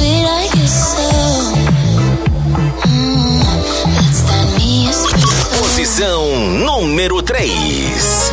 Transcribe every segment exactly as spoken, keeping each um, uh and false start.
did I get so? Mm, that's that me espresso. Posição número três.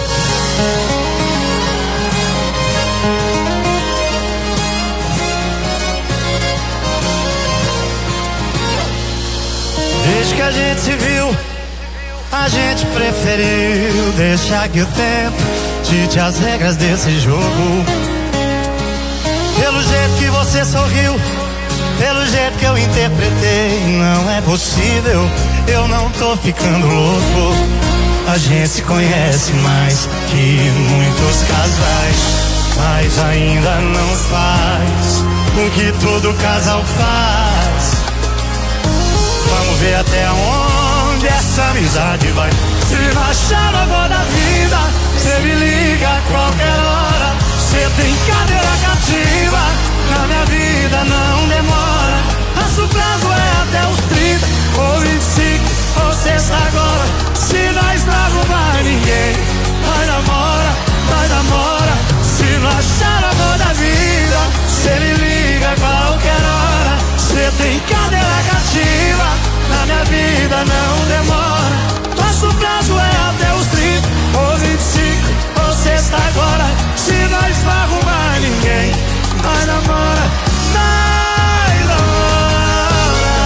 Desde que a gente se viu, a gente preferiu deixar que o tempo dite as regras desse jogo. Pelo jeito que você sorriu, pelo jeito que eu interpretei, não é possível, eu não tô ficando louco. A gente se conhece mais que muitos casais, mas ainda não faz o que todo casal faz. Vamos ver até onde essa amizade vai. Se não achar o amor da vida, cê me liga a qualquer hora. Cê tem cadeira cativa, na minha vida não demora. Nosso prazo é até os trinta, ou vinte e cinco, ou sexta agora. Se nós não arrumar ninguém, nós namora, nós namora. Se não achar o amor da vida, cê me liga a qualquer hora. Cê tem cadeira cativa, na minha vida não demora. Nosso prazo é até os trinta, ou vinte e cinco, ou sexta agora. Se nós não arrumar ninguém, nós namora, nós namora.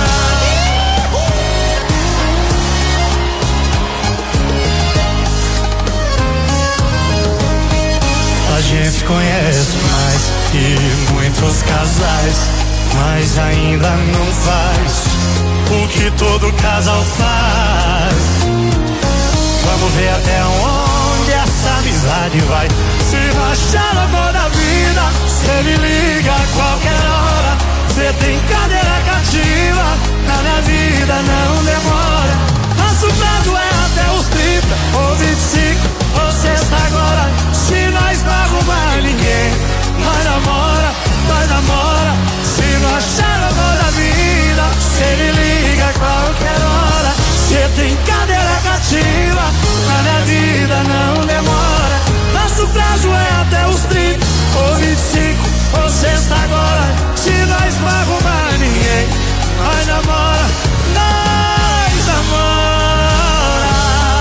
A gente conhece mais que muitos casais, mas ainda não faz o que todo casal faz. Vamos ver até onde essa amizade vai. Se não achar o amor da vida, cê me liga a qualquer hora. Cê tem cadeira cativa, na minha vida não demora. Nosso prazo é até os trinta, ou vinte e cinco, ou sexta agora. Se nós não arrumar ninguém, nós namora, nós namora. Se não achar o amor da vida, cê me liga a qualquer hora. Cê tem cadeira cativa, na minha vida não demora. Nosso prazo é até os trinta, ou vinte e cinco, ou sexta agora. Se nós não arrumar ninguém, nós namora, nós namora.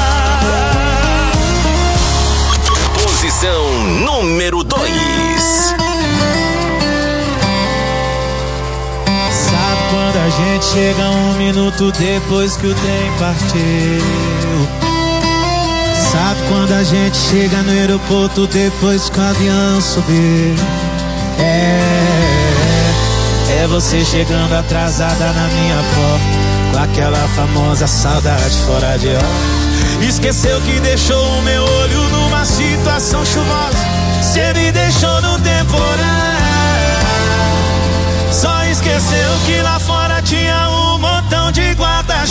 Posição número dois. Quando a gente chega um minuto depois que o trem partiu. Sabe quando a gente chega no aeroporto depois que o avião subiu. É, é você chegando atrasada na minha porta, com aquela famosa saudade fora de hora. Esqueceu que deixou o meu olho numa situação chuvosa. Cê me deixou no temporal. Só esqueceu que lá fora tinha um montão de guarda-chuva.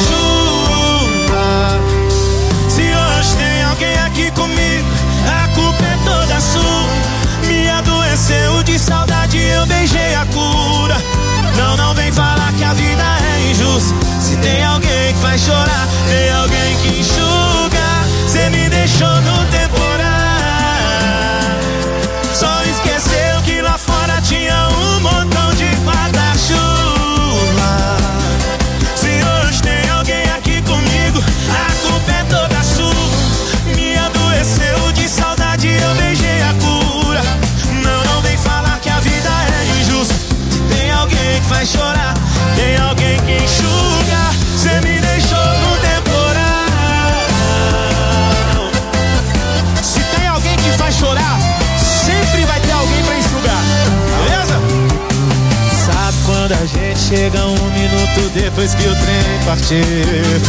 Se hoje tem alguém aqui comigo, a culpa é toda sua. Me adoeceu de saudade, eu beijei a cura. Não, não vem falar que a vida é injusta. Se tem alguém que faz chorar, tem alguém que enxuga. Cê me deixou no temporal. Só esqueceu que lá fora tinha um montão de guarda-chuva. Se hoje tem alguém aqui comigo, a culpa é toda sua. Me adoeceu de saudade, eu beijei a cura. Não, não vem falar que a vida é injusta. Se tem alguém que faz chorar, tem alguém que enxuga. Cê me deixou no temporal. Se tem alguém que faz chorar, sempre vai ter alguém pra enxugar, beleza? Sabe quando a gente chega um minuto depois que o trem partiu?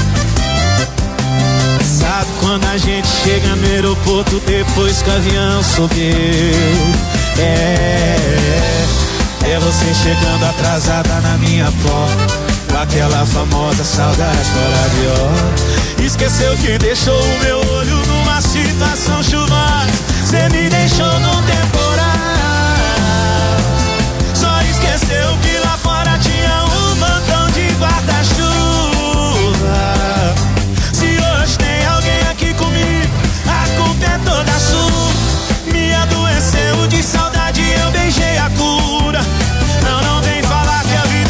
Sabe quando a gente chega no aeroporto depois que o avião subiu? É, é você chegando atrasada na minha porta, com aquela famosa saudade fora de hora. Esqueceu que deixou o meu olho numa situação chuvosa. Cê me deixou no temporal. Só esqueceu que lá fora tinha um montão de guarda-chuva. Se hoje tem alguém aqui comigo, a culpa é toda sua. Me adoeceu de saudade, eu beijei a cura. Não, não vem falar que a vida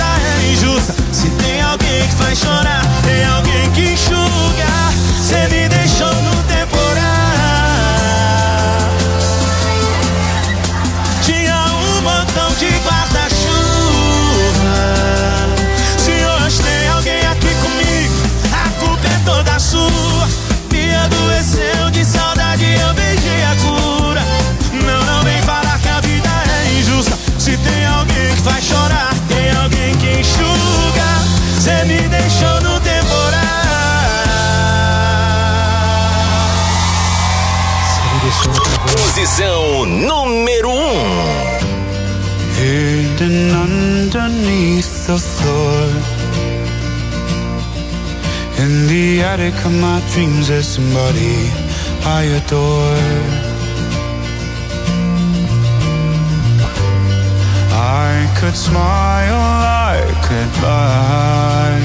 beneath the floor. In the attic of my dreams there's somebody I adore. I could smile, I could lie,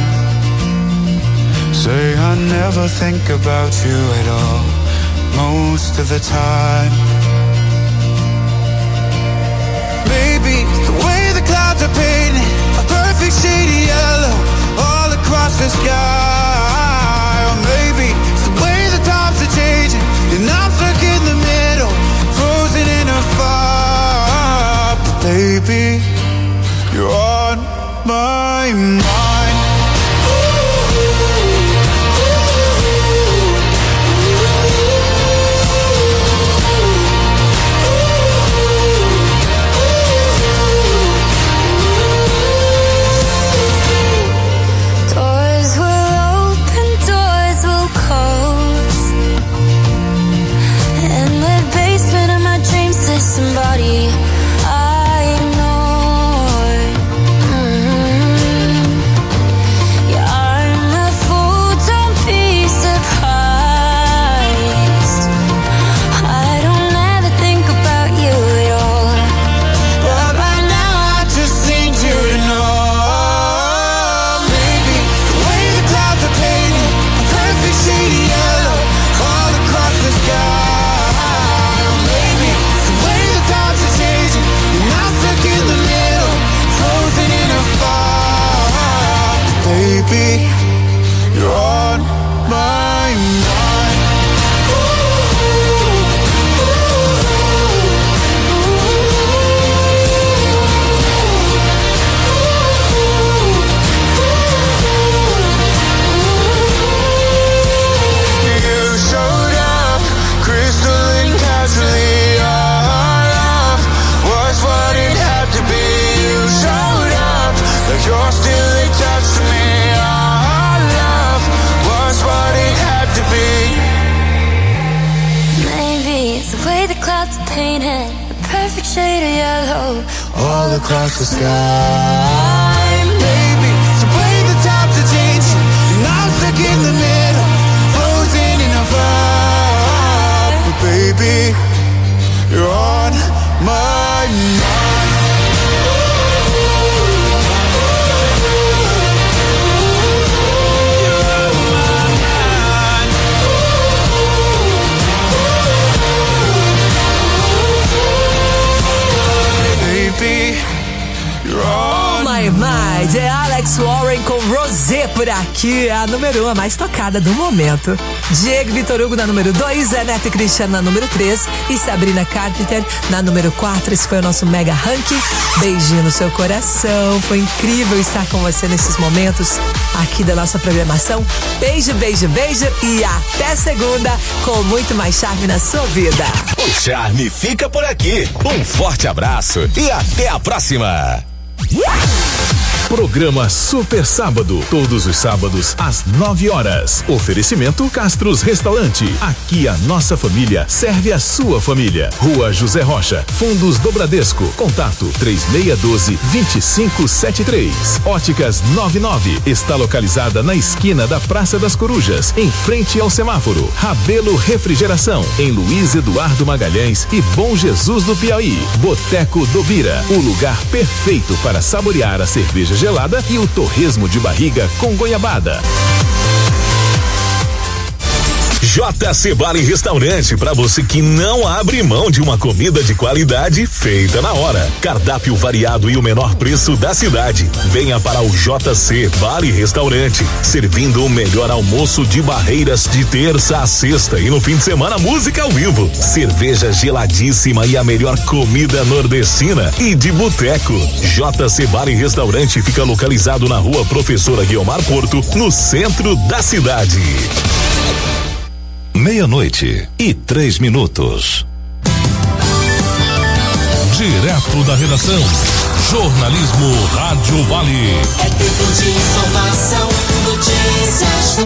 say I never think about you at all, most of the time. Maybe it's the way the clouds are painted a perfect shade of yellow all across the sky. Or maybe it's the way the times are changing and I'm stuck in the middle, frozen in a fire. But baby, you're on my mind. Doors will open, doors will close. In the basement of my dreams there's somebody I know. Mm-hmm. Yeah, I'm a fool, don't be surprised. I don't ever think about you at all, but by now I just need you to know. Maybe it's the way the clouds are painted a perfect shade of yellow all across the sky. Or maybe it's the way the times are changing and I'm stuck in the middle, frozen in a fire. Baby, you're on my mind. You showed up, crystalline casually. Our love was what it had to be. You showed up, like you're still attached to me. Our love was what it had to be. Maybe it's the way the clouds are painted a perfect shade of yellow All across the sky. Baby, it's the way the times are changing and I'm stuck in the middle, frozen in a fire. But baby, you're on my mind. Baby, you're on My Mind, é Alex Warren com Rosé por aqui, é a número um, a mais tocada do momento. Diego Vitor Hugo na número dois, Zé Neto e Cristiano na número três e Sabrina Carpenter na número quatro. Esse foi o nosso mega ranking. Beijinho no seu coração, foi incrível estar com você nesses momentos aqui da nossa programação. Beijo, beijo, beijo e até segunda com muito mais charme na sua vida. O charme fica por aqui. Um forte abraço e até a próxima. Programa Super Sábado, todos os sábados às nove horas. Oferecimento Castros Restaurante. Aqui a nossa família serve a sua família. Rua José Rocha, Fundos do Bradesco. Contato três seis um dois, dois cinco sete três. Óticas nove nove está localizada na esquina da Praça das Corujas, em frente ao semáforo. Rabelo Refrigeração, em Luiz Eduardo Magalhães e Bom Jesus do Piauí. Boteco do Bira, o lugar perfeito para saborear a cerveja gelada e o torresmo de barriga com goiabada. J C Bar e Restaurante, para você que não abre mão de uma comida de qualidade feita na hora. Cardápio variado e o menor preço da cidade. Venha para o J C Bar e Restaurante, servindo o melhor almoço de Barreiras de terça a sexta e no fim de semana música ao vivo, cerveja geladíssima e a melhor comida nordestina e de boteco. J C Bar e Restaurante fica localizado na Rua Professora Guiomar Porto, no centro da cidade. Meia-noite e três minutos. Direto da redação, jornalismo Rádio Vale. É tempo de informação, notícias.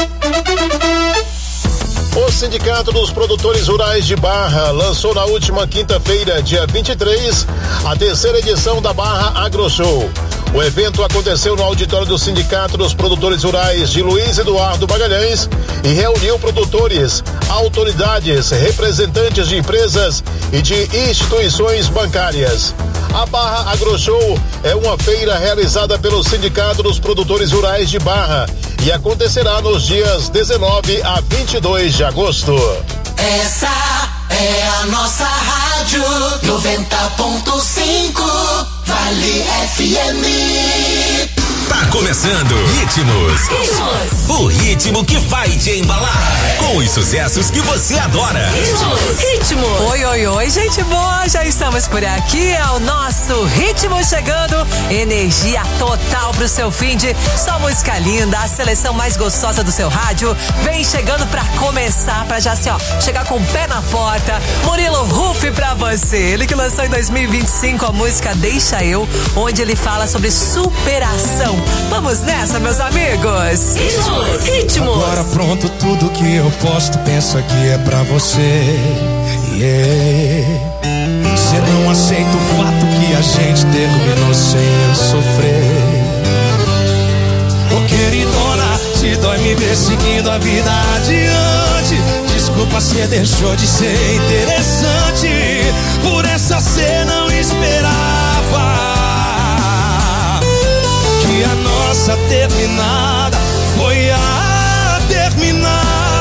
O Sindicato dos Produtores Rurais de Barra lançou na última quinta-feira, dia vinte e três, a terceira edição da Barra AgroShow. O evento aconteceu no auditório do Sindicato dos Produtores Rurais de Luiz Eduardo Magalhães e reuniu produtores, autoridades, representantes de empresas e de instituições bancárias. A Barra AgroShow é uma feira realizada pelo Sindicato dos Produtores Rurais de Barra e acontecerá nos dias dezenove a vinte e dois de agosto. Essa é a nossa rádio noventa ponto cinco Vale F M. Tá começando Ritmos. Ritmos. O ritmo que vai te embalar com os sucessos que você adora. Ritmos. Ritmos. Oi, oi, oi, gente boa. Já estamos por aqui. É o nosso Ritmo chegando. Energia total pro seu fim de só música linda. A seleção mais gostosa do seu rádio. Vem chegando pra começar, pra já assim, ó, chegar com o pé na porta. Murilo Huff pra você. Ele que lançou em dois mil e vinte e cinco a música Deixa Eu, onde ele fala sobre superação. Vamos nessa, meus amigos. Ritmos, ritmos. Agora pronto, tudo que eu posto, pensa que é pra você. Yeah. Você não aceita o fato que a gente terminou sem eu sofrer. Ô queridona, se dói me ver seguindo a vida adiante. Desculpa, cê deixou de ser interessante. Por essa cê não esperava que a nossa terminada foi a terminada.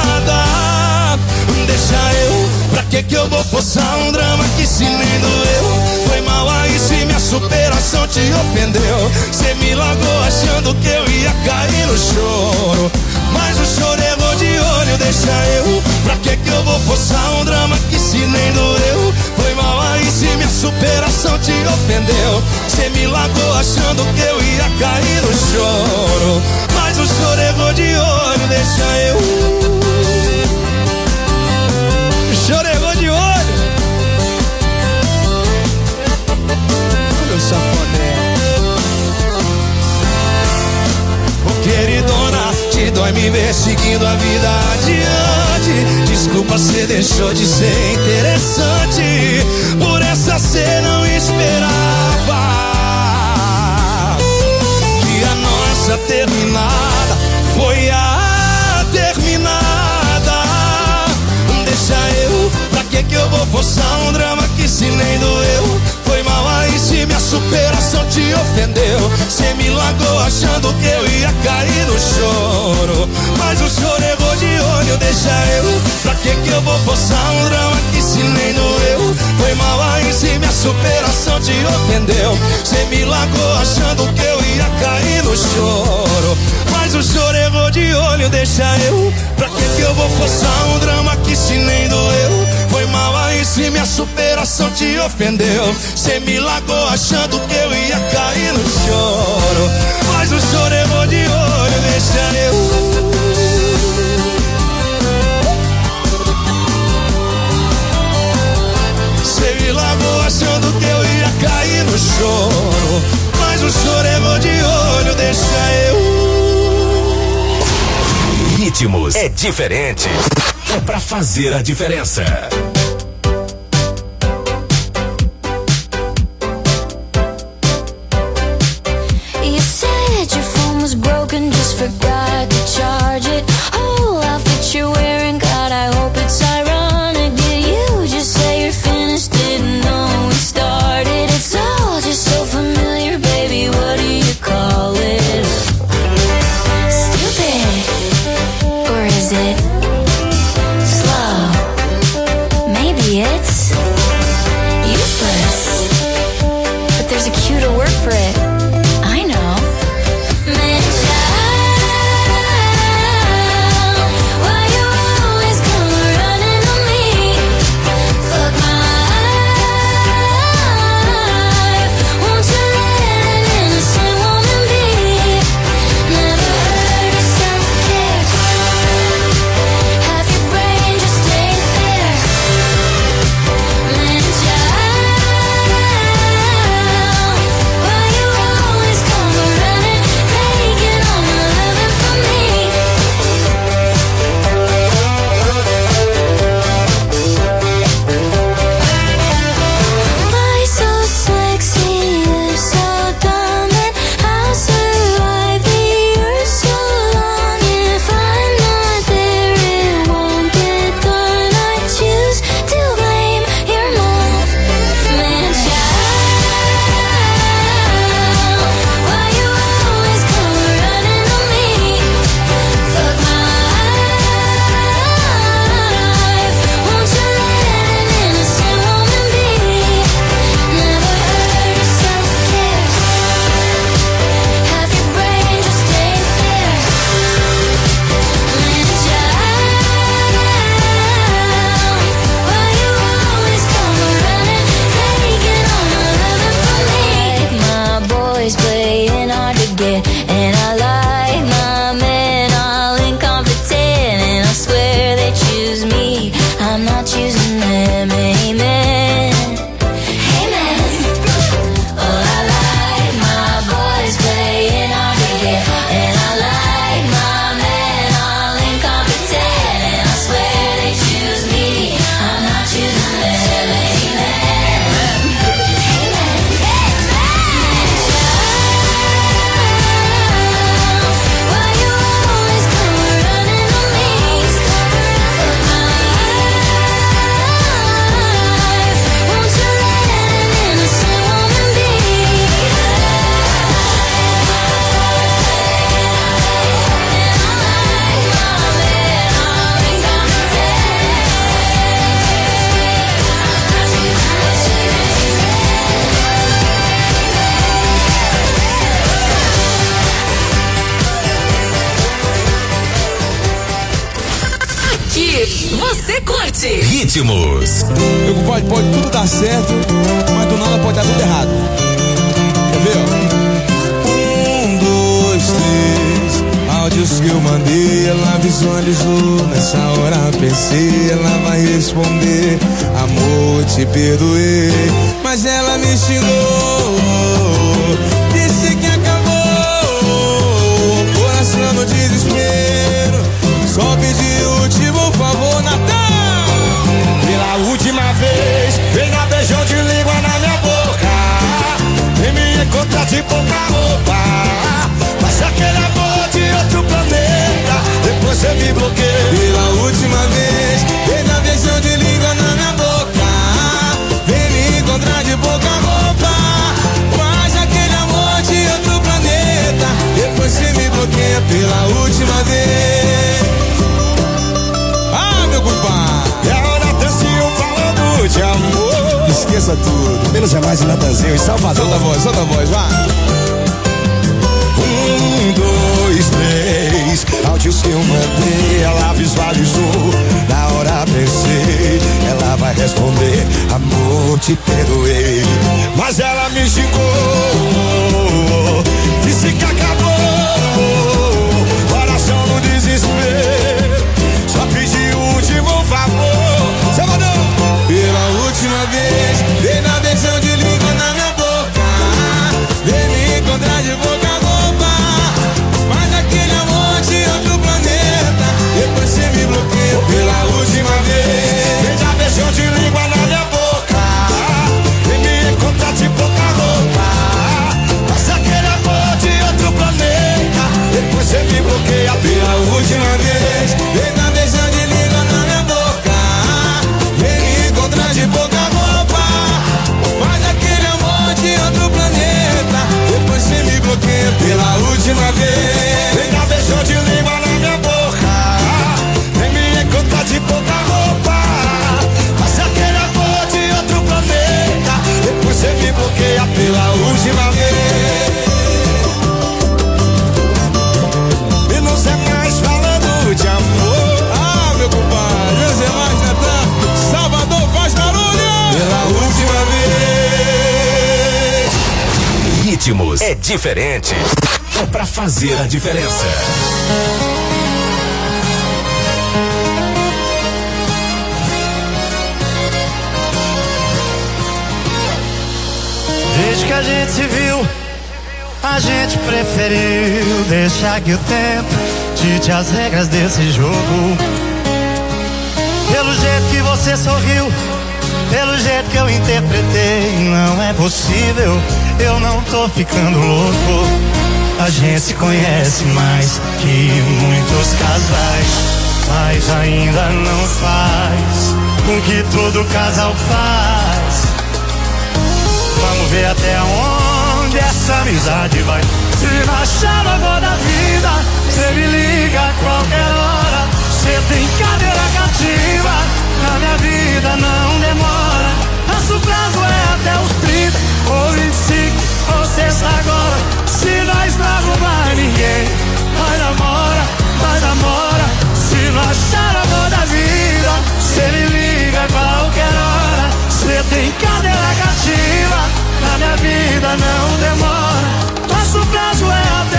Deixa eu, pra que que eu vou forçar um drama que se nem doeu? Foi mal aí se minha superação te ofendeu. Cê me largou achando que eu ia cair no choro, mas o choro errou de olho. Deixa eu, pra que que eu vou forçar um drama que se nem doeu? Foi mal aí se minha superação te ofendeu. Cê me largou achando que eu ia cair no choro, mas o choro errou de olho. Deixa eu, o choro errou de olho. Olha o safadão. Ô queridona, te dói me ver seguindo a vida adiante. Desculpa, cê deixou de ser interessante. Por essa cê não esperava que a nossa terminada foi a terminada. Deixa eu, pra que que eu vou forçar um drama que se nem doeu? Foi mal aí se minha superação te ofendeu. Cê me largou achando que eu ia cair no choro, mas o choro errou de olho. Deixa eu, pra que que eu vou forçar um drama que se nem doeu? Foi mal aí se minha superação te ofendeu. Cê me largou achando que eu ia cair no choro, mas o choro errou de olho. Deixa eu, pra que que eu vou forçar um drama que se nem doeu? Foi mal aí se minha superação te ofendeu. Cê me largou achando que eu ia cair no choro, mas o choro errou de olho. Deixa eu, cê me largou achando que eu ia cair no choro, mas o choro errou de olho. Deixa eu. Ritmos é diferente, é pra fazer a diferença. You said your phone was broken, just forgot to charge it. Oh, outfit you're wearing, God, I hope it's ironic. Did you just say you're finished? Didn't know we started. It's all just so familiar, baby. What do you call it? Stupid, or is it slow? Maybe it's useless, but there's a cue to work for it. I know. Mention to get. And I like my men all incompetent, and I swear they choose me, I'm not choosing them. Amen. Você curte Ritmos. Eu, pode, pode tudo dar certo, mas do nada pode dar tudo errado. Quer ver, ó? Um, dois, três. Áudios que eu mandei, ela visualizou. Nessa hora pensei, ela vai responder. Amor, te perdoei, mas ela me xingou. Disse que acabou. Coração no desespero. Só pedi o último favor, Natal. Pela última vez, vem dar beijão de língua na minha boca. Vem me encontrar de pouca roupa. Mas aquele amor de outro planeta, depois você me bloqueia. Pela última vez, vem dar beijão de língua na minha boca. Vem me encontrar de pouca roupa. Mas aquele amor de outro planeta, depois você me bloqueia. Pela última vez. Ah, meu compadre! É o Natanzinho falando de amor. Esqueça tudo. Menos é mais o Natanzinho em Salvador. Solta a voz, solta a voz, vai. Um, dois, três. Áudios que eu mandei, ela visualizou. Na hora pensei, ela vai responder. Amor, te perdoei, mas ela me xingou. Disse que acabou. Coração no desespero. Só pedi o último favor, Salvador. Pela última vez, vem na beijão de língua na minha boca. Vem me encontrar de boca a boca. Mas aquele amor de outro planeta, depois você me bloqueia. Pela última vez, vem dar beijão de língua na minha boca. Vem me encontrar de boca roupa. Mas aquele amor de outro planeta, depois você me bloqueia. Pela última vez, vem na beijão de língua na minha boca. Vem me encontrar de boca roupa. Faz aquele amor de outro planeta, depois você me bloqueia. Pela última vez, vem dar beijão de língua na minha boca. Vem me encontrar de boca roupa. Mas aquele amor de outro planeta, depois você me bloqueia. Pela última vez. Menos é mais falando de amor. Ah, meu compadre, menos é mais, Natan. Salvador faz barulho. Pela última vez. Ritmos é diferente. É pra fazer a diferença. Desde que a gente se viu, a gente preferiu deixar que o tempo dite as regras desse jogo. Pelo jeito que você sorriu, pelo jeito que eu interpretei, não é possível, eu não tô ficando louco. A gente se conhece mais que muitos casais, mas ainda não faz com que todo casal faz. Vamos ver até onde essa amizade vai. Se baixar a voz da vida, cê me liga a qualquer hora. Cê tem cadeira cativa, na minha vida não demora. Nosso prazo é até os trinta ou vinte e cinco ou sexta agora. Se nós não arrumar ninguém, vai namora, vai namora. Se não achar a voz da vida, cê me liga a qualquer hora. Cê tem cadeira cativa, na minha vida não demora. Nosso prazo é até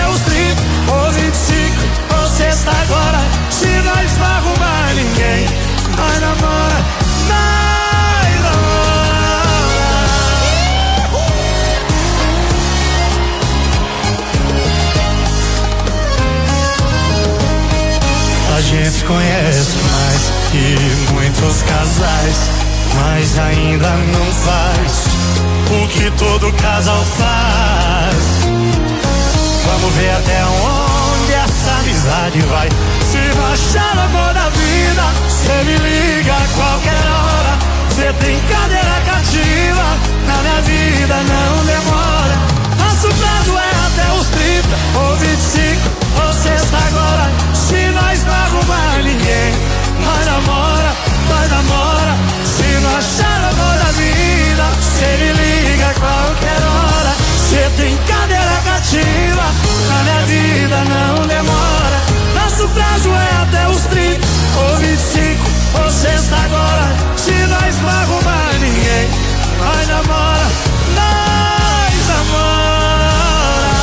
gente conhece mais que muitos casais, mas ainda não faz o que todo casal faz. Vamos ver até onde essa amizade vai. Se não achar amor da vida, cê me liga a qualquer hora. Cê tem cadeira cativa, na minha vida não demora. Nosso prazo é até os trinta, ou vinte e cinco, ou sexta agora. Se nós não arrumar ninguém, nós namora, nós namora. Se não achar amor da vida, cê me liga a qualquer hora. Cê tem cadeira cativa, na minha vida não demora. Nosso prazo é até os trinta, ou vinte e cinco, ou sexta agora. Se nós não arrumar ninguém, nós namora, nós namora.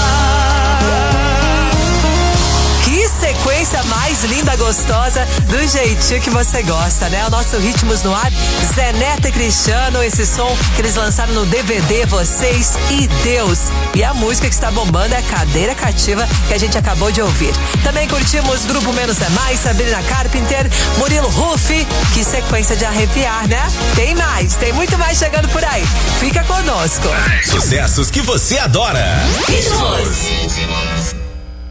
Que sequência mais linda, gostosa, do jeitinho que você gosta, né? O nosso Ritmos no Ar, Zé Neto e Cristiano, esse som que eles lançaram no D V D, Vocês e Deus. E a música que está bombando é Cadeira Cativa, que a gente acabou de ouvir. Também curtimos Grupo Menos é Mais, Sabrina Carpenter, Murilo Huff. Que sequência de arrepiar, né? Tem mais, tem muito mais chegando por aí. Fica conosco. Sucessos que você adora. Ritmos.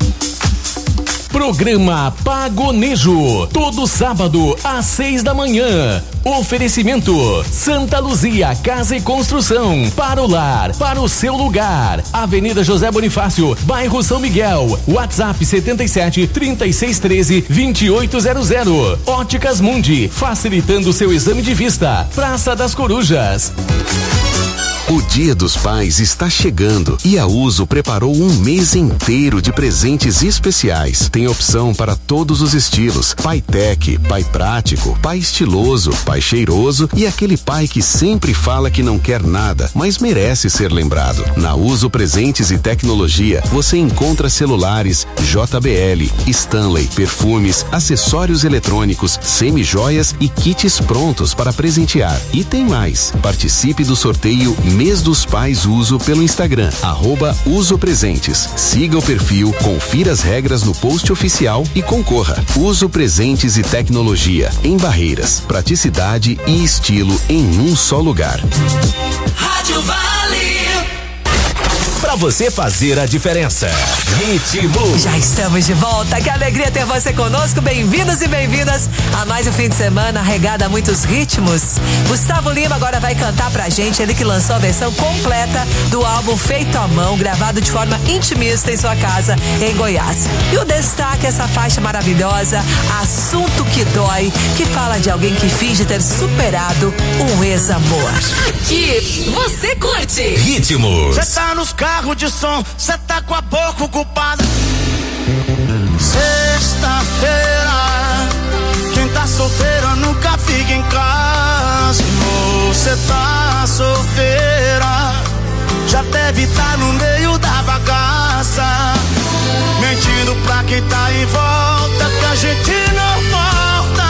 Programa Pagonejo, todo sábado às seis da manhã. Oferecimento Santa Luzia Casa e Construção, para o lar, para o seu lugar. Avenida José Bonifácio, bairro São Miguel. WhatsApp setenta e sete, trinta e seis, treze, vinte e oito zero zero. Óticas Mundi, facilitando seu exame de vista. Praça das Corujas. O Dia dos Pais está chegando e a Uso preparou um mês inteiro de presentes especiais. Tem opção para todos os estilos: pai tech, pai prático, pai estiloso, pai cheiroso e aquele pai que sempre fala que não quer nada, mas merece ser lembrado. Na Uso Presentes e Tecnologia, você encontra celulares J B L, Stanley, perfumes, acessórios eletrônicos, semi-joias e kits prontos para presentear. E tem mais. Participe do sorteio Mês dos Pais Uso pelo Instagram, arroba Uso Presentes. Siga o perfil, confira as regras no post oficial e concorra. Uso Presentes e Tecnologia, em Barreiras. Praticidade e estilo em um só lugar. Rádio Vale. Pra você fazer a diferença. Ritmo. Já estamos de volta. Que alegria ter você conosco. Bem-vindos e bem-vindas a mais um fim de semana regado a muitos ritmos. Gustavo Lima agora vai cantar pra gente, ele que lançou a versão completa do álbum feito à mão, gravado de forma intimista em sua casa em Goiás. E o destaque é essa faixa maravilhosa, Assunto que Dói, que fala de alguém que finge ter superado um ex-amor. Aqui você curte Ritmos. Cê tá nos carros de som, cê tá com a boca ocupada. Sexta-feira, quem tá solteiro nunca fica em casa. Você tá solteira, já deve estar no meio da bagaça, mentindo pra quem tá em volta que a gente não volta.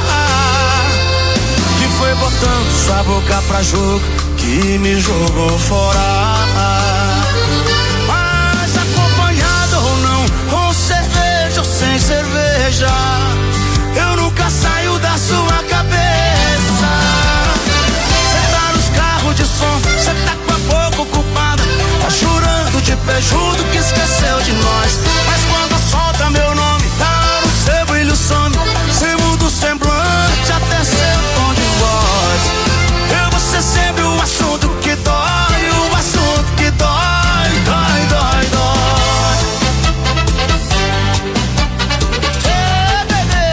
Que foi botando sua boca pra jogo que me jogou fora. Mas acompanhado ou não, com cerveja ou sem cerveja, eu nunca saio da sua cabeça. Cê tá nos carros de som, cê tá com a boca ocupada, tá jurando de pé junto que esqueceu de nós. Mas quando solta meu nome, tá lá no seu brilho some, cê muda o semblante até seu tom de voz. Eu vou ser sempre o assunto que dói, o assunto que dói, dói, dói, dói. Hey, bebê.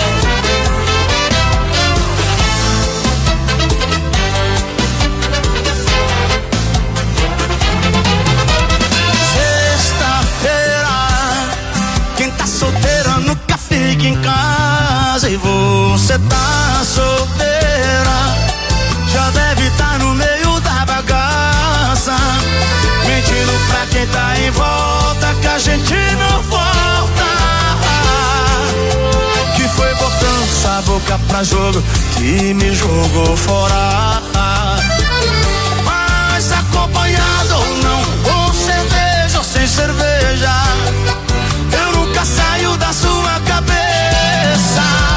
Sexta-feira, quem tá solteira nunca fica em casa. E você tá solteira, já deve estar no meio da bagaça, mentindo pra quem tá em volta que a gente não volta. Que foi botando sua boca pra jogo que me jogou fora. Mas acompanhado ou não, com cerveja ou sem cerveja, eu nunca saio da sua cabeça.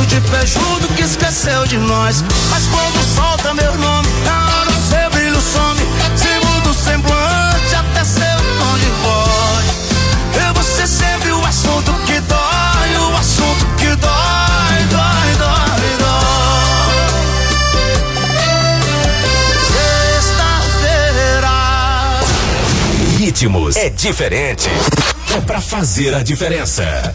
de pé junto que esqueceu de nós. Mas quando solta meu nome, na hora o seu brilho some. Se muda o semblante, até seu tom de voz. Eu vou ser sempre o assunto que dói, o assunto que dói, dói, dói, dói. Sexta-feira. Ritmos é diferente. É pra fazer a diferença.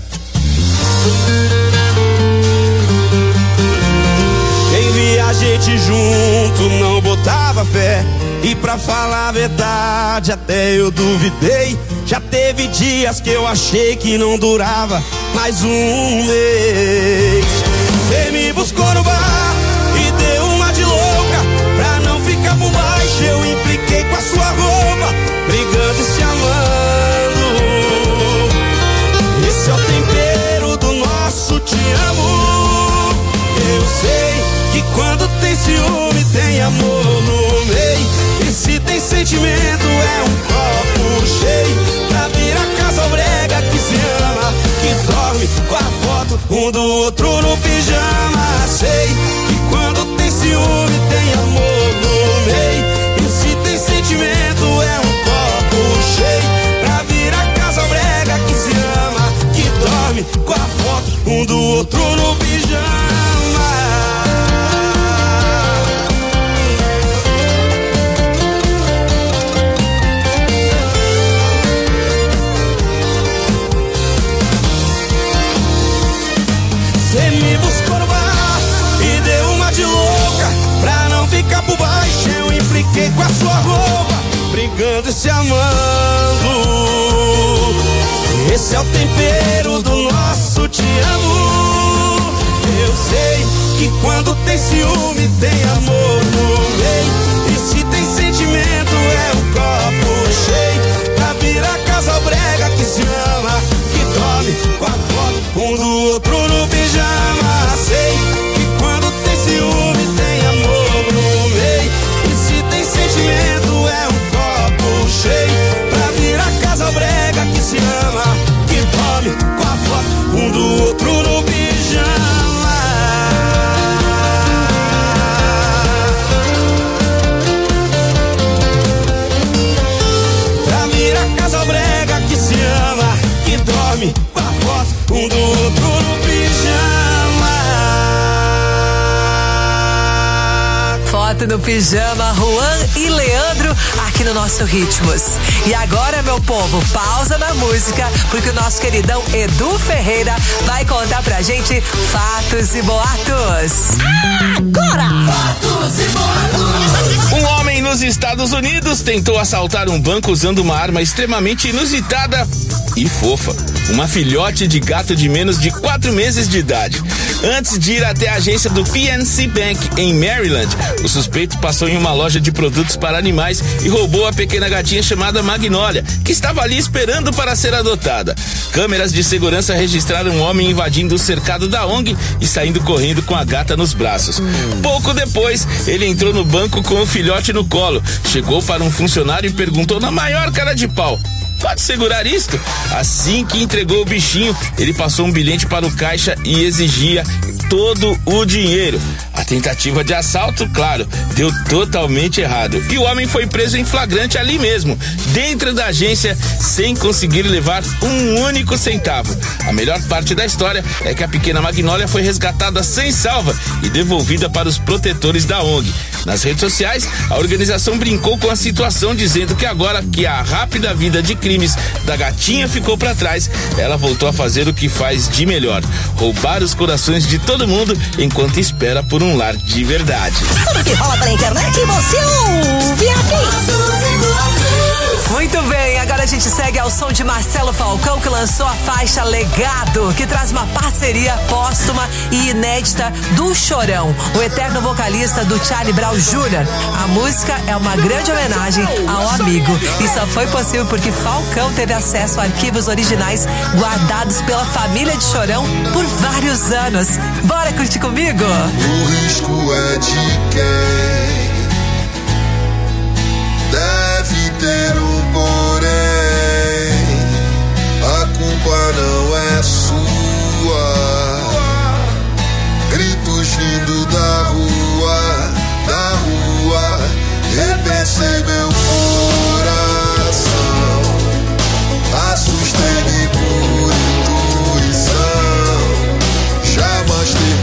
Quem via a gente junto não botava fé. E pra falar a verdade até eu duvidei. Já teve dias que eu achei que não durava mais um mês. Você me buscou no bar e deu uma de louca. Pra não ficar por baixo eu impliquei com a sua roupa, brigando e se amando. Esse é o tempero do nosso te amo. Eu sei que quando tem ciúme tem amor no meio. E se tem sentimento é um copo cheio. Pra vir a casa brega que se ama, que dorme com a foto um do outro no pijama. Sei que quando tem ciúme tem amor no meio. E se tem sentimento é um copo cheio. Pra vir a casa brega que se ama, que dorme com a foto um do outro no pijama. Você me buscou no bar e deu uma de louca. Pra não ficar por baixo eu impliquei com a sua roupa, brigando e se amando. Esse é o tempero do nosso te amo. Eu sei que quando tem ciúme tem amor no meio. E se tem sentimento é um copo cheio. Pra vir a casa brega que se ama, que dorme com a foto um do outro no pijama. Sei que quando tem ciúme tem amor no meio. E se tem sentimento é um copo cheio. Pra vir a casa brega que se ama, que dorme com a foto um do outro no pijama. Pra vir a casa brega que se ama, que dorme com a foto um do outro no pijama. Foto no pijama, Juan e Leandro aqui no nosso Ritmos. E agora, meu povo, pausa na música, porque o nosso queridão Edu Ferreira vai contar pra gente fatos e boatos. Agora! Fatos e boatos. Um homem nos Estados Unidos tentou assaltar um banco usando uma arma extremamente inusitada e fofa. Uma filhote de gato de menos de quatro meses de idade. Antes de ir até a agência do P N C Bank em Maryland, o suspeito passou em uma loja de produtos para animais e roubou a pequena gatinha chamada Magnólia, que estava ali esperando para ser adotada. Câmeras de segurança registraram um homem invadindo o cercado da O N G e saindo correndo com a gata nos braços. Pouco depois, ele entrou no banco com o filhote no colo, chegou para um funcionário e perguntou na maior cara de pau: pode segurar isto? Assim que entregou o bichinho, ele passou um bilhete para o caixa e exigia todo o dinheiro. A tentativa de assalto, claro, deu totalmente errado. E o homem foi preso em flagrante ali mesmo, dentro da agência, sem conseguir levar um único centavo. A melhor parte da história é que a pequena Magnólia foi resgatada sem salva e devolvida para os protetores da O N G. Nas redes sociais, a organização brincou com a situação, dizendo que agora que a rápida vida de crimes da gatinha ficou para trás, ela voltou a fazer o que faz de melhor: roubar os corações de todo mundo enquanto espera por um lar de verdade. Tudo que rola pela internet você ouve aqui. Muito bem, agora a gente segue ao som de Marcelo Falcão, que lançou a faixa Legado, que traz uma parceria póstuma e inédita do Chorão, o eterno vocalista do Charlie Brown Júnior A música é uma grande homenagem ao amigo e só foi possível porque Falcão teve acesso a arquivos originais guardados pela família de Chorão por vários anos. Bora curtir comigo? O risco é de quem deve ter um porém. A culpa não é sua. vindo da rua, da rua. Repensei meu coração, assustei-me por intuição. Jamais ter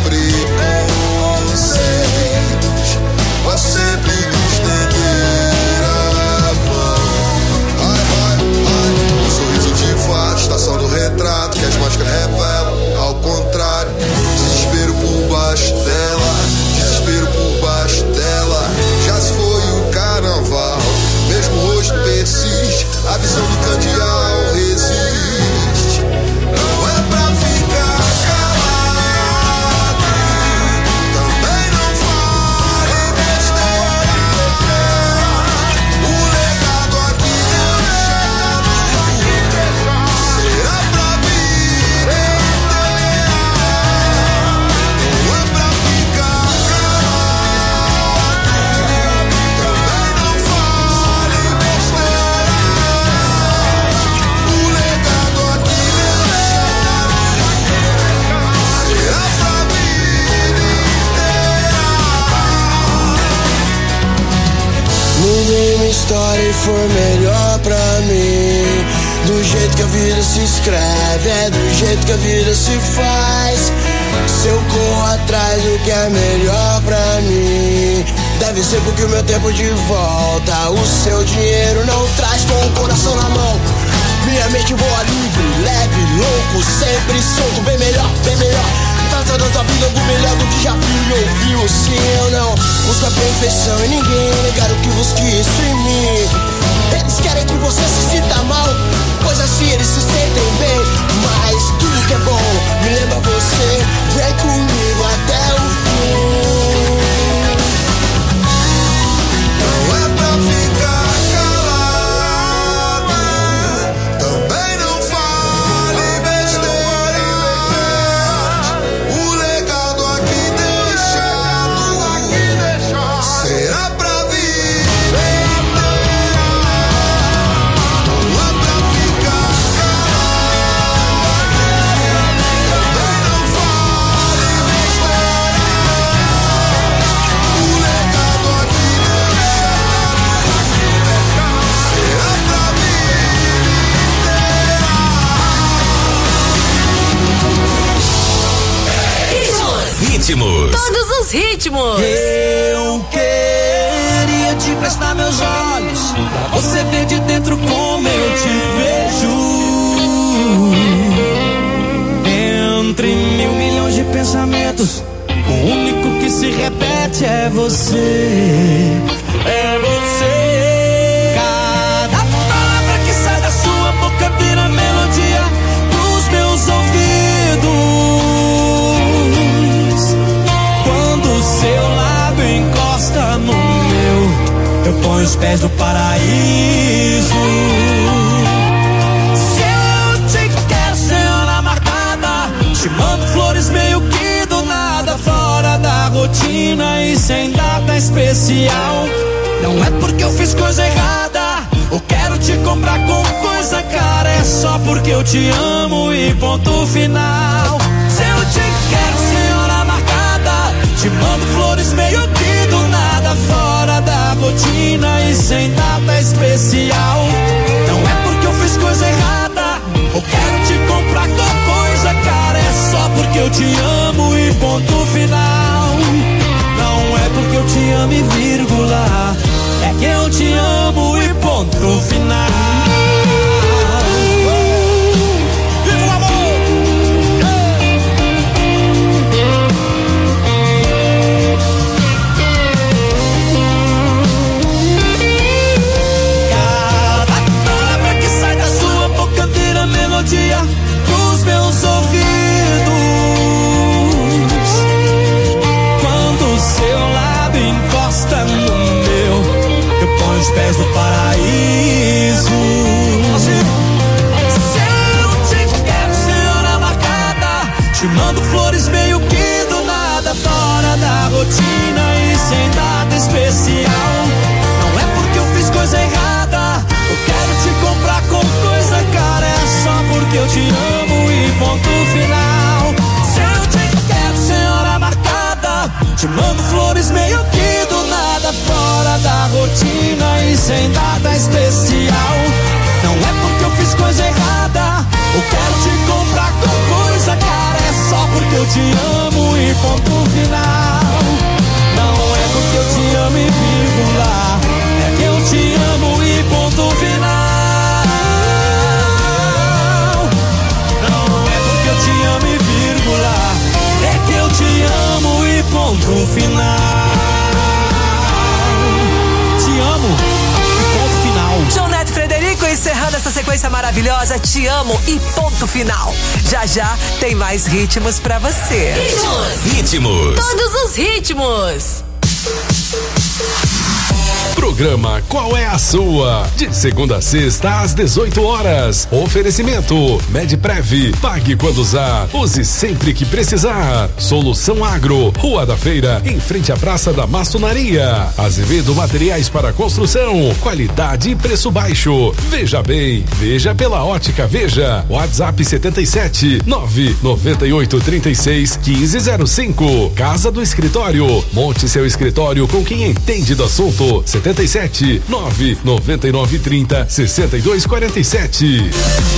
preconceitos, vou sempre estender a mão. Ai, ai, ai, um sorriso de fato, estação do retrato que as máscaras revelam. Ao contrário, desespero por baixo dela, desespero por baixo dela. Já se foi o carnaval, mesmo o rosto persiste, a visão do candeal resiste. Não é pra ficar calado, também não fale besteira. O legado aqui deixado será pra vida inteira. Não é pra ficar calado, também não fale besteira. O legado aqui deixado será pra vida inteira. Mudei minha história e foi melhor pra mim. Do jeito que a vida se escreve, é do jeito que a vida se faz. Se eu corro atrás do que é melhor pra mim, deve ser porque o meu tempo de volta o seu dinheiro não traz. Com o coração na mão, minha mente voa livre, leve, louco, sempre solto. Bem melhor, bem melhor, fazendo da vida algo melhor do que já viu e ouviu. Sim, eu não busco a perfeição em ninguém, negar o que busque isso em mim. Eles querem que você se sinta mal, pois assim eles se sentem bem. Mas tudo que é bom me lembra você, vem comigo até o fim. Não é pra ficar calado, também não fale besteiras. O legado aqui deixado será pra vida inteira. Não é pra ficar calado, também não fale besteiras. O legado aqui será pra Ritmos. Todos os ritmos. Eu queria te prestar meus olhos, pra você ver de dentro como eu te vejo. Entre mil milhões de pensamentos, o único que se repete é você. É você. Cada palavra que sai da sua boca vira melodia pros meus ouvidos. Quando o seu lábio encosta no meu, eu ponho os pés no paraíso. Se eu te quero, senhora marcada, te mando flores meio que do nada, fora da rotina e sem data especial. Não é porque eu fiz coisa errada, ou quero te comprar com coisa cara, é só porque eu te amo e ponto final. Se eu te quero, senhora marcada, te mando flores meio que do nada, fora da rotina e sem data especial. Não é porque eu fiz coisa errada, ou quero te comprar com coisa cara, é só porque eu te amo e ponto final. Não é porque eu te amo e vírgula, é que eu te amo e ponto final. Viva o amor! Cada palavra que sai da sua boca vira melodia pros meus ouvidos. Quando o seu lábio encosta no meu, eu ponho os pés no paraíso. Se eu te quero, senhora marcada, te mando flores meio que do nada, fora da rotina e sem data especial. Não é porque eu fiz coisa errada, eu quero te comprar com coisa cara, é só porque eu te amo e ponto final. Se eu te quero, senhora marcada, Te mando flores meio que do nada, fora da rotina e sem data especial. Não é porque eu fiz coisa errada ou quero te comprar com coisa cara, é só porque eu te amo e ponto final. Não é porque eu te amo e vírgula, é que eu te amo e ponto final. Não é porque eu te amo e vírgula, é que eu te amo e ponto final. Te amo e ponto final. João Neto e Frederico encerrando essa sequência maravilhosa. Te amo e ponto final. Já já tem mais ritmos pra você. Ritmos. Ritmos. Todos os ritmos. Programa Qual é a Sua? De segunda a sexta às dezoito horas. Oferecimento Medprev. Pague quando usar. Use sempre que precisar. Solução Agro. Rua da Feira, em frente à Praça da Maçonaria. Azevedo Materiais para Construção. Qualidade e preço baixo. Veja bem. Veja pela Ótica Veja. WhatsApp setenta e sete, nove nove oito, trinta e seis, quinze zero cinco. Casa do Escritório. Monte seu escritório com quem entende do assunto. setenta e sete, nove nove nove, trinta, sessenta e dois, quarenta e sete.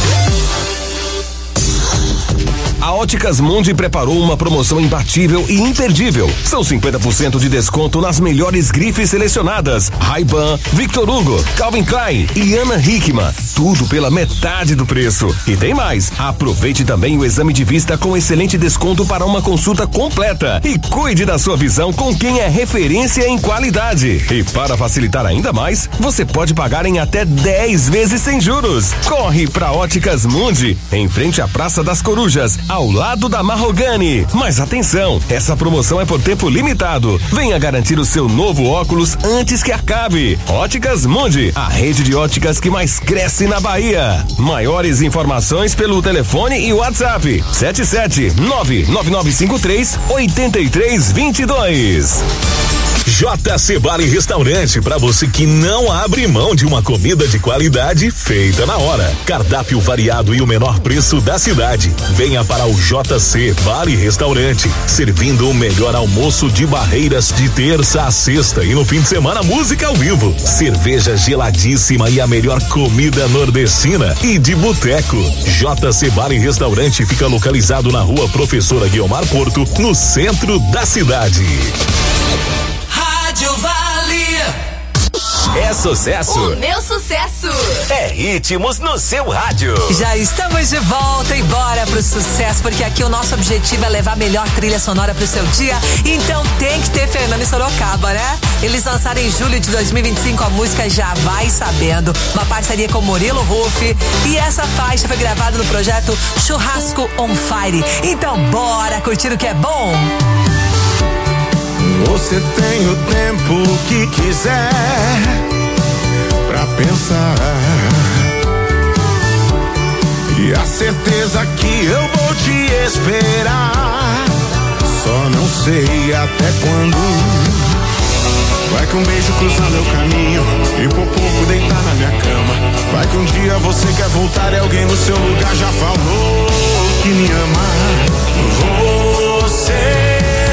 A Óticas Mundi preparou uma promoção imbatível e imperdível. São cinquenta por cento de desconto nas melhores grifes selecionadas. Ray-Ban, Victor Hugo, Calvin Klein e Ana Hickman. Tudo pela metade do preço. E tem mais. Aproveite também o exame de vista com excelente desconto para uma consulta completa. E cuide da sua visão com quem é referência em qualidade. E para facilitar ainda mais, você pode pagar em até dez vezes sem juros. Corre pra Óticas Mundi, em frente à Praça das Corujas, ao lado da Marrogani. Mas atenção, essa promoção é por tempo limitado. Venha garantir o seu novo óculos antes que acabe. Óticas Mundi, a rede de óticas que mais cresce na Bahia. Maiores informações pelo telefone e WhatsApp sete sete, nove nove nove cinco três, oito três dois dois. J C Bar e Restaurante, para você que não abre mão de uma comida de qualidade feita na hora. Cardápio variado e o menor preço da cidade. Venha para o J C Bar e Restaurante, servindo o melhor almoço de Barreiras de terça a sexta e no fim de semana música ao vivo, cerveja geladíssima e a melhor comida nordestina e de boteco. J C Bar e Restaurante fica localizado na Rua Professora Guiomar Porto, no centro da cidade. Rádio Vale. É sucesso. O meu sucesso. É ritmos no seu rádio. Já estamos de volta e bora pro sucesso, porque aqui o nosso objetivo é levar a melhor trilha sonora pro seu dia. Então tem que ter Fernando e Sorocaba, né? Eles lançaram em julho de dois mil e vinte e cinco a música Já Vai Sabendo, uma parceria com Murilo Ruff. E essa faixa foi gravada no projeto Churrasco on Fire. Então bora curtir o que é bom. Você tem o tempo que quiser pra pensar, e a certeza que eu vou te esperar. Só não sei até quando. Vai que um beijo cruzar meu caminho e por pouco deitar na minha cama. Vai que um dia você quer voltar e alguém no seu lugar já falou que me ama. Você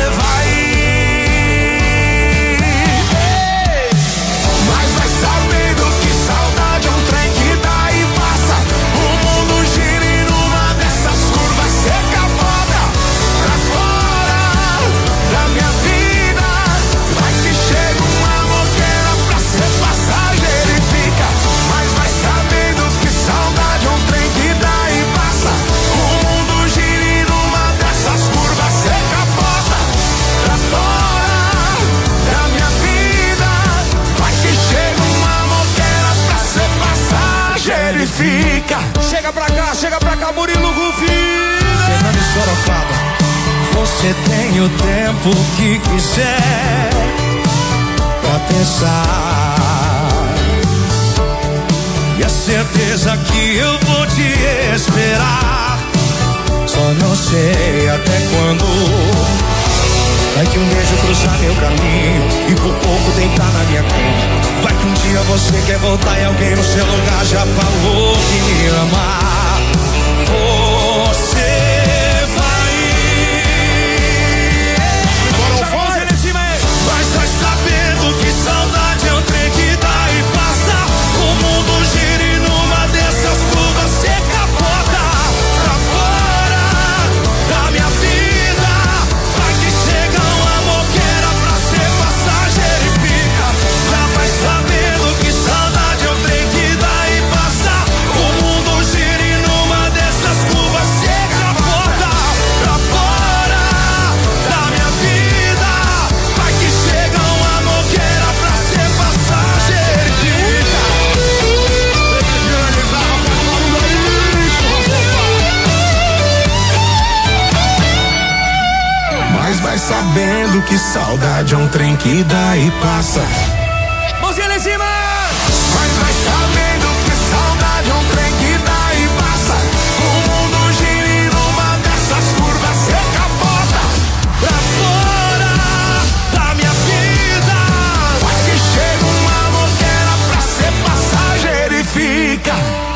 Fica. Chega pra cá, chega pra cá, Murilo Ruff. Fernando e Sorocaba. Você tem o tempo que quiser pra pensar, e a certeza que eu vou te esperar. Só não sei até quando. Vai que um beijo cruzar meu caminho e por pouco deitar na minha cama. Vai que um dia você quer voltar e alguém no seu lugar já falou que me ama. Você vai. Agora o sabendo que saudade é um trem que dá e passa. Mãozinha lá em cima! Mas vai sabendo que saudade é um trem que dá e passa. O mundo gira e numa dessas curvas cê capota pra fora da minha vida. Vai que chega um amor que era pra ser passageiro e fica.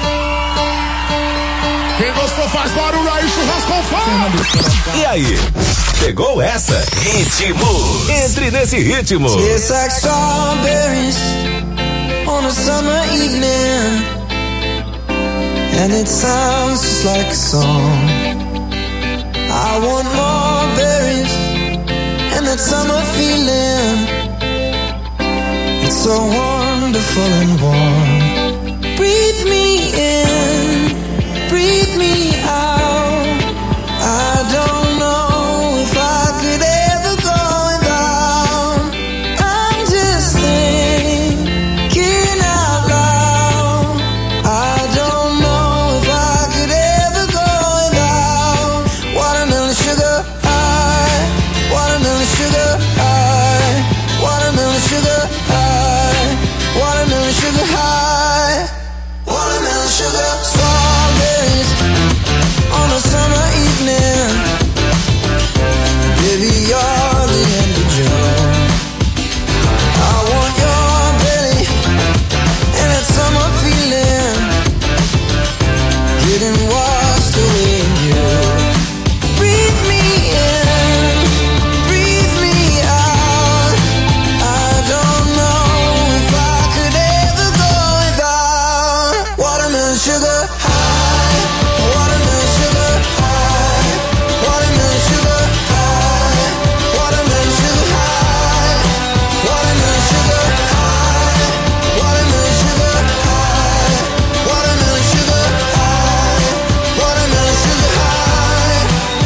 Quem gostou faz barulho aí, churrasco com fome. E aí, pegou essa? Ritmo. Entre nesse ritmo. It's like strawberries on a summer evening, and it sounds just like a song. I want more berries and that summer feeling. It's so wonderful and warm. Breathe me in, breathe me out. I don't know if I could ever go without. I'm just thinking out loud. I don't know if I could ever go without. Watermelon sugar high, watermelon sugar high, watermelon sugar high, watermelon sugar high, watermelon sugar. Strawberries on a summer evening. Baby, you're the end of June. I want your belly and that summer feeling, getting washed away in you. Breathe me in, breathe me out. I don't know if I could ever go without. Watermelon sugar high, watermelon sugar high, watermelon sugar high, watermelon sugar high, watermelon sugar high, watermelon sugar high, watermelon sugar high, watermelon sugar high.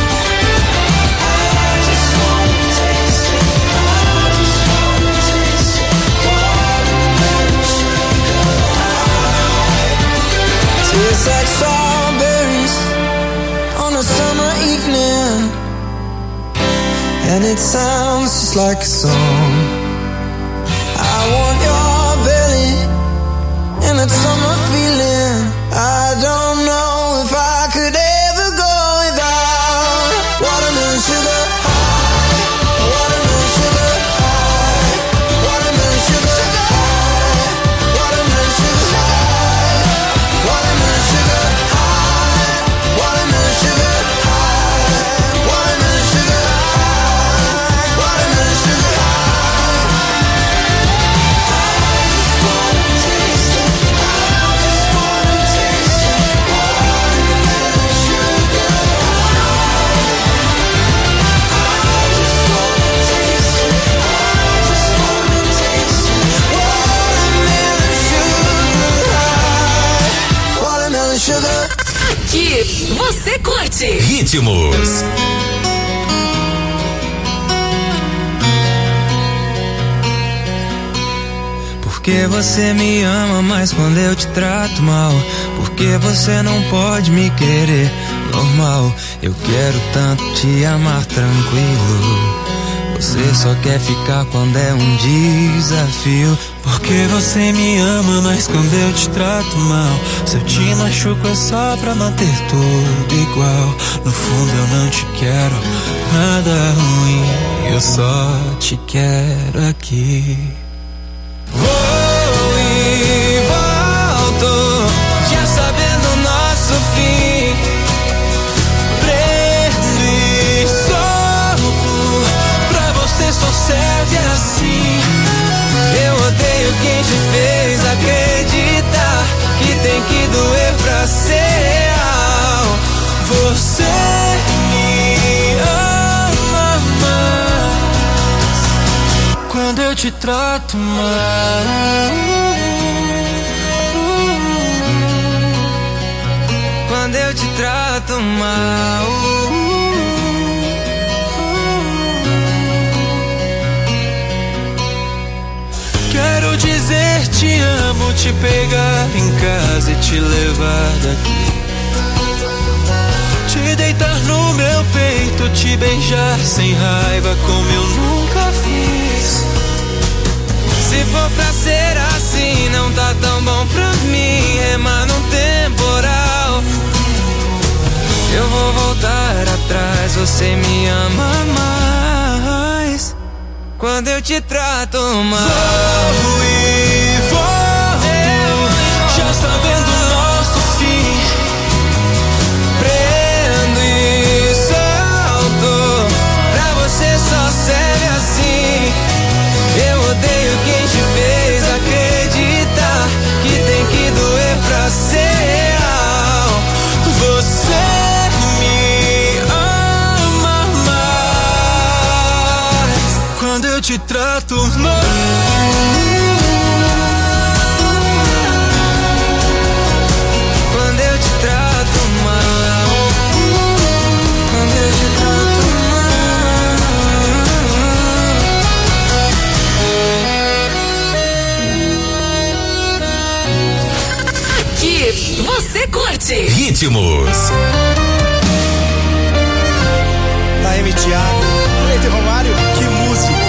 I just wanna taste it, I just wanna taste it, watermelon sugar high. Tastes like strawberries on a summer evening, and it sounds just like a song. I want your belly and that summer feeling. I don't know if I could ever go without. Watermelon sugar high, watermelon sugar high, watermelon sugar high, watermelon sugar high, watermelon sugar high, watermelon sugar high, watermelon sugar high, watermelon sugar high. I just wanna taste it, I just wanna taste it, watermelon sugar high. I just wanna taste it, I just wanna taste it, watermelon sugar high, watermelon sugar. Aqui, você curte. Ritmos. Porque você me ama, mas quando eu te trato mal, porque você não pode me querer normal. Eu quero tanto te amar tranquilo, você só quer ficar quando é um desafio. Porque você me ama, mas quando eu te trato mal, se eu te machuco é só pra manter tudo igual. No fundo eu não te quero nada ruim, eu só te quero aqui. Vou e volto, já sabendo o nosso fim. Prendo e solto, pra você só serve assim. Eu odeio quem te fez acreditar que tem que doer pra ser real. Você me ama mais quando eu te trato mal. Quando eu te trato mal. Quero dizer te amo, te pegar em casa e te levar daqui. Te deitar no meu peito, te beijar sem raiva como eu nunca mas você me ama mais quando eu te trato mal. Vou e volto, já sabendo o nosso fim. Prendo e solto, pra você só serve assim. Eu odeio quem te fez acreditar que tem que doer pra ser real. Você me ama mais quando eu te trato mal. Quando eu te trato mal. Quando eu te trato mal. Aqui você curte Ritmos. Da M. Thiago, Leite Romário, que música.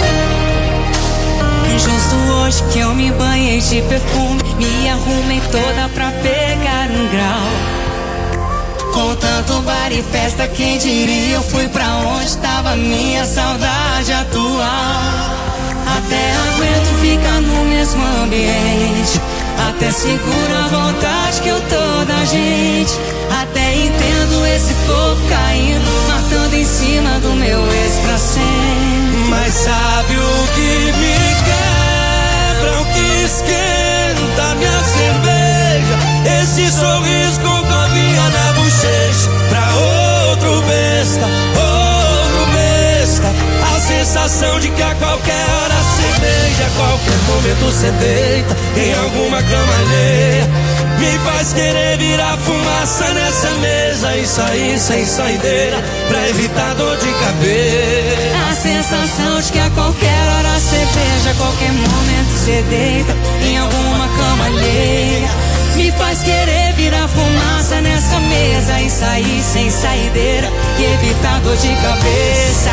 Justo hoje que eu me banhei de perfume, me arrumei toda pra pegar um grau. Com tanto bar e festa, quem diria eu fui pra onde tava minha saudade atual. Até aguento ficar no mesmo ambiente, até seguro a vontade que eu tô da gente. Até entendo esse povo caindo, matando em cima do meu ex pra sempre. Mas sabe o que me quebra, o que esquenta minha cerveja? Esse sorriso com covinha na bochecha. Pra outro besta, outro besta. A sensação de que a qualquer hora cê beija, a qualquer momento cê deita em alguma cama alheia. Me faz querer virar fumaça nessa mesa e sair sem saideira pra evitar dor de cabeça. A sensação de que a qualquer hora cê beija, a qualquer momento cê deita em alguma cama alheia. Me faz querer virar fumaça nessa mesa e sair sem saideira e evitar dor de cabeça.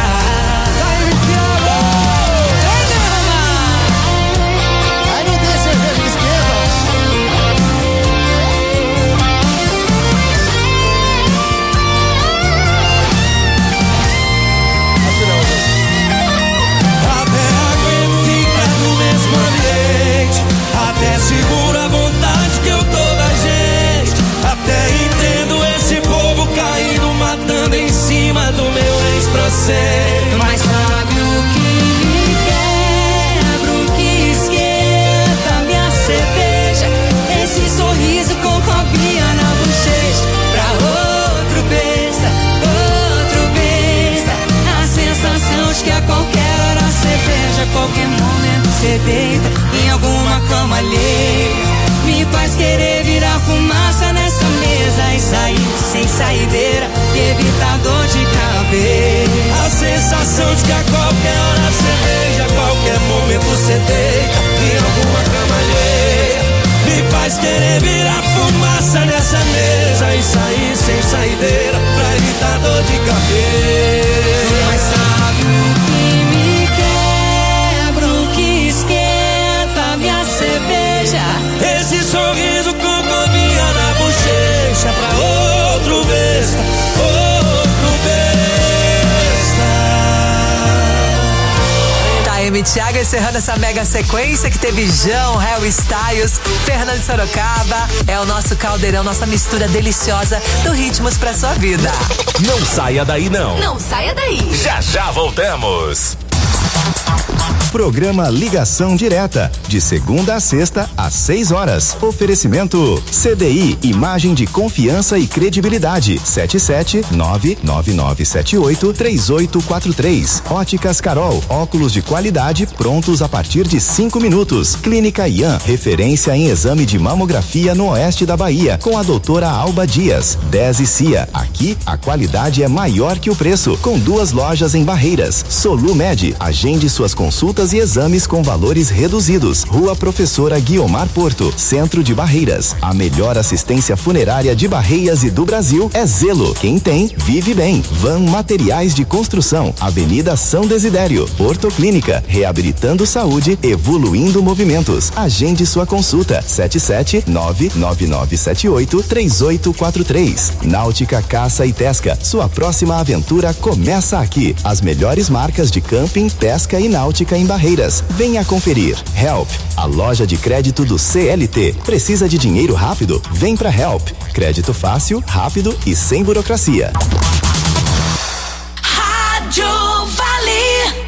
Aí não tem cerveja esquerda. Até aguento ficar no mesmo ambiente, até seguro a vontade que eu tô da gente. Até entendo esse povo caindo, matando em cima do meu ex pra sempre. Mas sabe o que me quebra, o que esquenta minha cerveja? Esse sorriso com cobrinha na bochecha. Pra outro besta, outro besta. A sensação de que a qualquer hora cê beija, a qualquer momento cê deita em alguma cama alheia. Me faz querer virar fumaça nessa mesa e sair sem saideira e evitar dor de cabeça. A sensação de que a qualquer hora cê beija, a qualquer momento cê deita em alguma cama alheia. Me faz querer virar fumaça nessa mesa e sair sem saideira pra evitar dor de cabeça. Mas sabe o que me quebra, o que esquenta minha cerveja? Esse sorriso com covinha na bochecha. Pra outro besta, outro besta. Tá, M. Thiago encerrando essa mega sequência que teve João, Harry Styles, Fernando de Sorocaba. É o nosso caldeirão, nossa mistura deliciosa do Ritmos pra sua vida. Não saia daí não. Não saia daí. Já já voltamos. Programa Ligação Direta, de segunda a sexta, às seis horas. Oferecimento C D I, imagem de confiança e credibilidade. sete sete nove nove nove sete oito três oito quatro três. Óticas Carol, óculos de qualidade prontos a partir de cinco minutos. Clínica Ian, referência em exame de mamografia no oeste da Bahia, com a doutora Alba Dias. dez e Cia, aqui a qualidade é maior que o preço, com duas lojas em Barreiras. Solumed, agende suas consultas consultas e exames com valores reduzidos. Rua Professora Guiomar Porto, Centro de Barreiras. A melhor assistência funerária de Barreiras e do Brasil é Zelo. Quem tem, vive bem. Van Materiais de Construção, Avenida São Desidério. Porto Clínica, reabilitando saúde, evoluindo movimentos. Agende sua consulta, sete sete nove nove nove sete oito três oito quatro três. Náutica Caça e Pesca, sua próxima aventura começa aqui. As melhores marcas de camping, pesca e náutica em Barreiras. Venha conferir. Help, a loja de crédito do C L T. Precisa de dinheiro rápido? Vem pra Help. Crédito fácil, rápido e sem burocracia. Rádio Vale.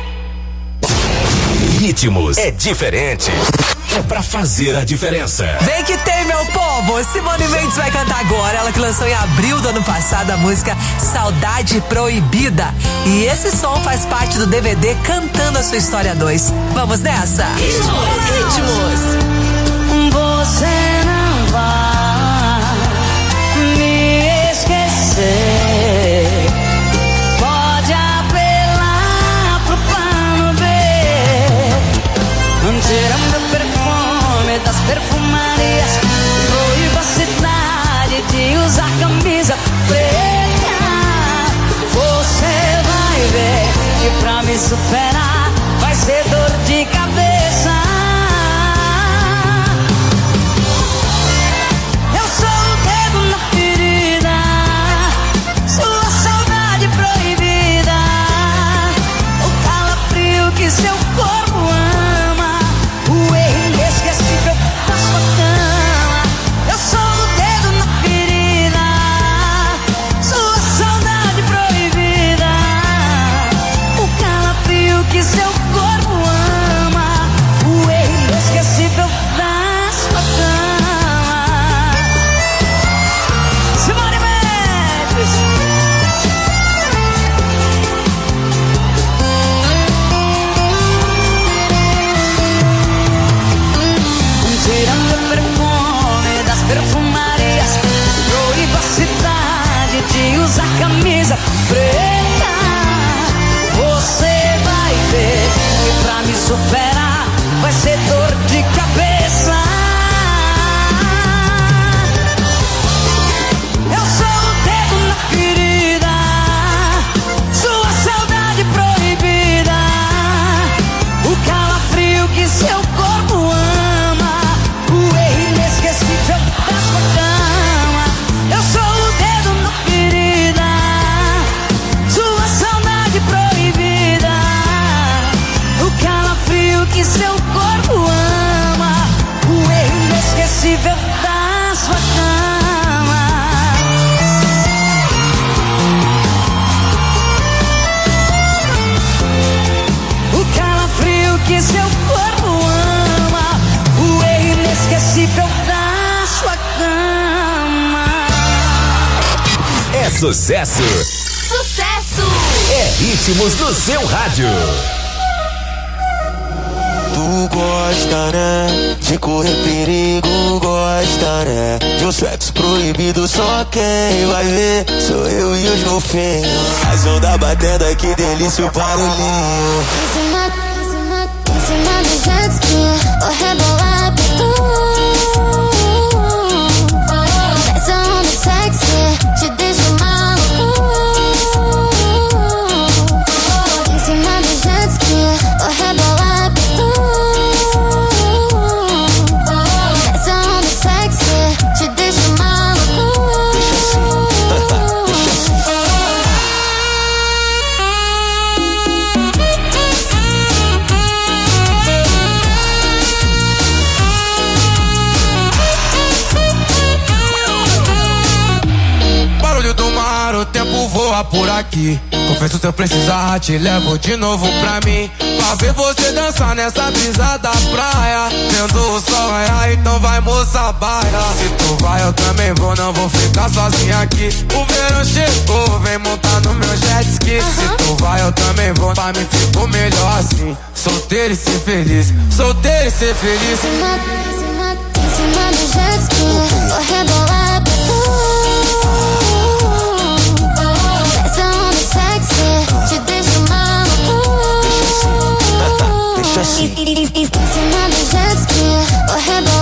Ritmos é diferente. É pra fazer a diferença. Vem que tem, meu povo! Simone Mendes vai cantar agora. Ela que lançou em abril do ano passado a música Saudade Proibida. E esse som faz parte do D V D Cantando a Sua História dois. Vamos nessa? Ritmos. Ritmos. Você não vai me esquecer. Pode apelar pro plano B. Tira meu perfume das perfumarias. Proíba a cidade de usar camisa preta. Você vai ver que pra me superar vai ser dor de cabeça. Eu sou o dedo na ferida, sua saudade proibida, o calafrio que seu corpo ama, o erro inesquecível da sua cama. Eu sou o dedo na ferida, sua saudade proibida, o calafrio que seu corpo ama, o erro inesquecível da sua cama. Simone Mendes. Tirando o perfume das perfumarias, proíba a cidade de usar camisa preta. Você vai ver que pra me superar vai ser dor de cabeça. Eu sou o dedo na ferida, sua saudade proibida, o calafrio que seu corpo ama, o erro inesquecível da sua cama. Eu sou o dedo na ferida, sua saudade proibida, o calafrio que seu corpo ama, o erro inesquecível da sua cama. O calafrio que seu corpo ama, o erro inesquecível da sua cama. É sucesso. Sucesso. É ritmos do seu rádio. Tu gosta, né? De correr perigo, gosta, né? De um sexo proibido, só quem vai ver sou eu e os golfinhos. As ondas batendo, que delícia o barulhinho. Em cima, em cima, em cima do jet ski, vou rebolar pra tu. Essa onda sexy te deixa maluco. Em cima do jet ski, vou rebolar pra tu. Essa onda sexy te deixa maluco. Deixa assim, deixa assim. Barulho do mar, o tempo voa por aqui. Confesso se eu precisar, te levo de novo pra mim. Pra ver você dançar nessa brisa da praia. Vendo o sol raiar, então vai moça baia. Se tu vai eu também vou, não vou ficar sozinha aqui. O verão chegou, vem montar no meu jet ski. Se tu vai eu também vou, pra mim ficou melhor assim. Solteiro e ser feliz, solteiro e ser feliz. Em cima, em cima, em cima do jet ski, vou rebolar pra tu. Essa onda sexy te deixa maluco. Deixa assim. Em cima do jet ski, vou rebolar